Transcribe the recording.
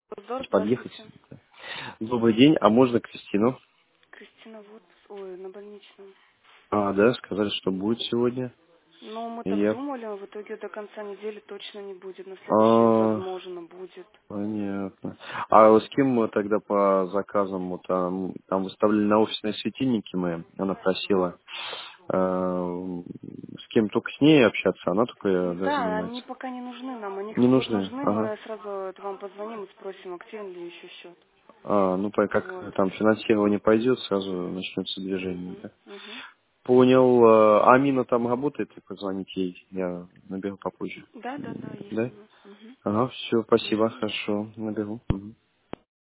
Подъехать. Здравствуйте. Добрый день, а можно Кристину? Кристина вот, ой, на больничном. А, да, сказали, что будет сегодня. Ну, мы И так я... думали, а в итоге до конца недели точно не будет. На следующей, А, возможно, будет. понятно. А с кем мы тогда по заказам, вот, там выставляли на офисные светильники мы, она просила, с кем только с ней общаться, она только да, Да, они занимается. пока не нужны нам. Они Не как будут нужны, нужны, ага. мы сразу вам позвоним и спросим, активен ли еще счет. Ну, как Вот. там финансирование пойдет, сразу начнется движение, Угу, да? угу. Понял. Амина там работает, и позвонить ей. Я наберу попозже. Да, да, да, есть Да? у нас. Угу. Ага, все, спасибо, Угу. хорошо, наберу. Мгм.